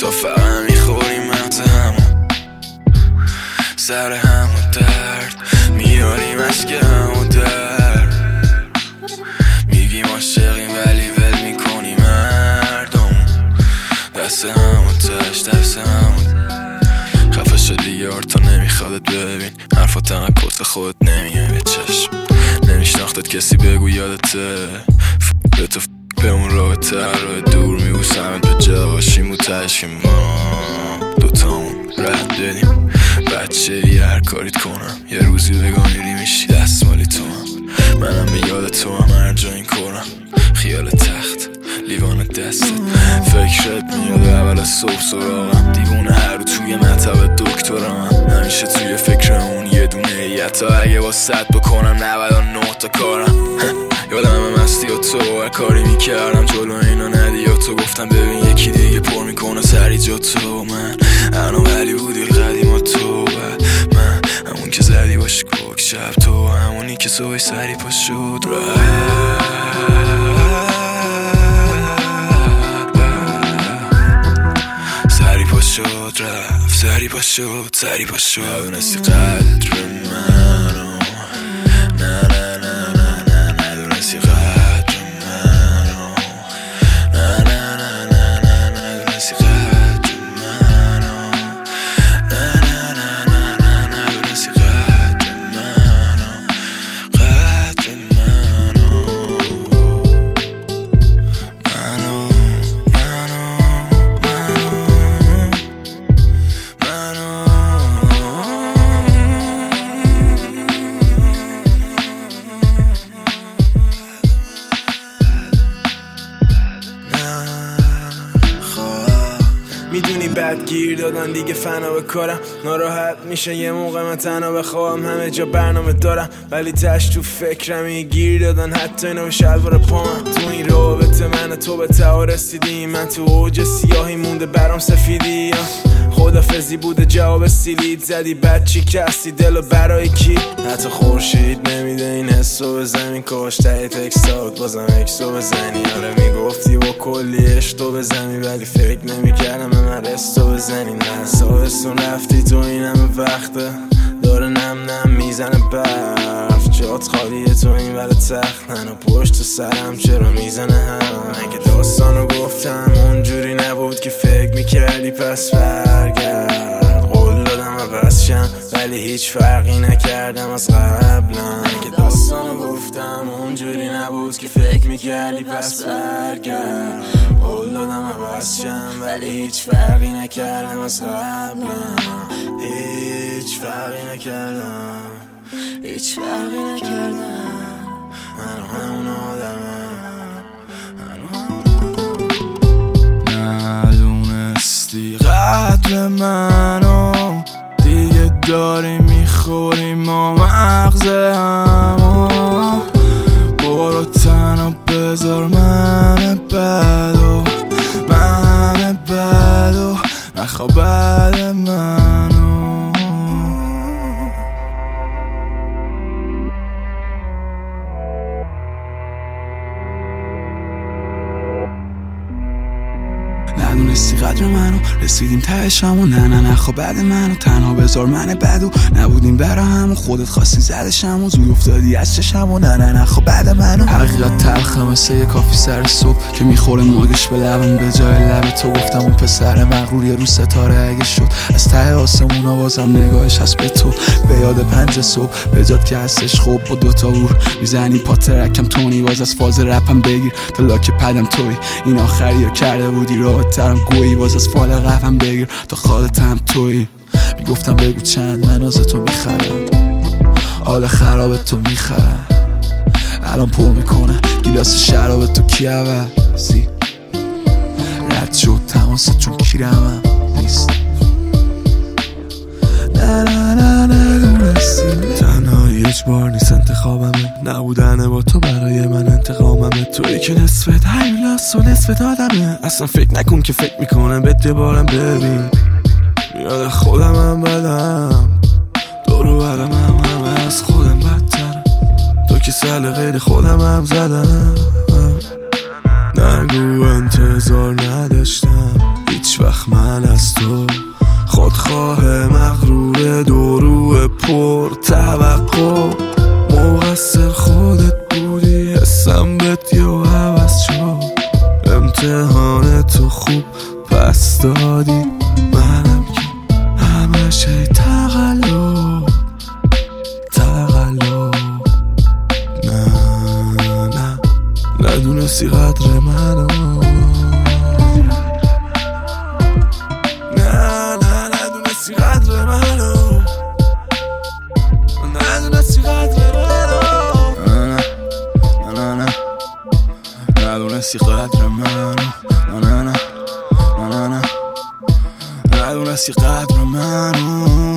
تا فقط میخوریم مغز همون، سر همون درد میاریم از که همون درد. میگیم عاشقیم ولی ول میکنیم مردم، دست همون تش دست همون. خفه شد دیگه آرتا نمیخوادت ببین، حرفات انقدر کس خودت نمیه به چشم. نمیشناختت کسی بگو یادته، به تو به اون رابطه راه دور میبوسمت به جاشیم و تش که ما دوتامون رد بدیم. بچه هر کاریت کنم یه روزی بگم میری میشی دستمالی تو هم، منم به یاد تو هم هر جا این کنم. خیال تخت لیوان دستت فکرت میاد اول از صبح سراغم، دیوونه هر رو توی مطب دکترم، همیشه توی فکرمون یه دونه یتا. اگه با 100 بکنم 99 تا کارم. یادم مستی و تو هر کاری میکردم جلو اینا ندی و تو گفتم ببین یکی دیگه پر میکنه سری جا تو. من انا ولی بودی قدیم و تو من همون که زدی باش کوک شب، تو همونی که صبح سری پا شد سری پا شد رفت، سری پا شد سری پا شد. ندونستی قدر منو، نه نه نه نه نه ندونستی قدر منو، نه نه نه نه نه ندونستی قدر منو، نه نه نه نه نه ندونستی قدر منو، قدر منو، منو میدونی بد گیر دادن دیگه فنا به کارم، ناراحت میشه یه موقع من تنها بخوام، همه جا برنامه دارم ولی تش تو فکرم گیر دادن حتی اینو به شلوار پامم. تو این رابطه من تو به ته رسیدیم، من تو اوج سیاهی مونده برام سفیدی، خدافزی بوده جواب سیلید زدی بعد چی کسی دلو برای کی؟ حتی خورشید نمیده این حسو به زمین، کاش ته تکستات بازم اکسو بزنی. آره میگفتی با کلی عشقو بزنی ولی فکر نمیکردم به من رستو بزنی. نه سابستون رفتی تو این همه وقته داره نم نم میزنه برف، جات خالیه تو این ور تخت، منو پشت سرم چرا میزنه هم. من که داستانو گفتم اونجوری نبود که فکر میکردی پس برگرد، قول دادم عوض شم ولی هیچ فرقی نکردم از قبلا. من که داستانو گفتم اونجوری نبود که فکر میکردی پس برگرد، قول دادم عوض شم ولی هیچ فرقی نکردم از قبلا، هیچ فرقی نکردم، هیچ فرقی نکردم. من همون آدمم، ندونستی قدر منو، دیگه داری میخوری ما مغز همو. برو تنها بذار من بدو، من بدو نخوا بعد منو. ندونستی قدر منو، رسیدیم تهشمو، نه نه نه خب بعد منو، تنها بذار من بدو، نبودیم برا همو، خودت خواستی زدشمو، زود افتادی از چشمو، نه نه نه خب بعد منو. حقیقت تلخه مثل یه کافی سر صبح که میخوره موگش به لبم، به جای لب تو گفتم اون پسر مغرور یه رو ستاره اگه شد از ته آسمون آوازم نگاهش هست به تو، به یاد 5 صبح به جاد که هستش خوب با 2 تا ور میزنی پا ترکم تونی، باز از فاز رپم بگیر تا لاک پدم توی، این آخری رو کرده بودی راه ترم گویی، باز از فال قفم بگیر تا خالتم توی. میگفتم بگو چند من از تو میخرم، حال خراب تو میخرم، الان پر میکنه گیلاس شراب تو کی عوضی، رد شد تماست چون کیرمم نیست. نه نه نه نه دونستی تنهایی اجبار نیست انتخابمه، نبودن با تو برای من انتقاممه، توی که نصفت هیولاس و نصفت آدمه، اصلا فکر نکن که فکر میکنم بهت یه بارم ببین، میاد خودمم بدم دورو برم همه از خودم بدتر، تو که سل غیر خودمم زدم، نگو انتظار نداشتم هیچ هیچ وقت من از تو خودخواه مغرور دورو پر توقع مقصر خودت بودی حسم بهت یا عوض شد امتحان تو خوب پس دادی منم که همش ای تقلب نه ندونستی قدر منو ندونستی قدر منو ندونستی قدر منو ندونستی قدر منو ندونستی قدر منو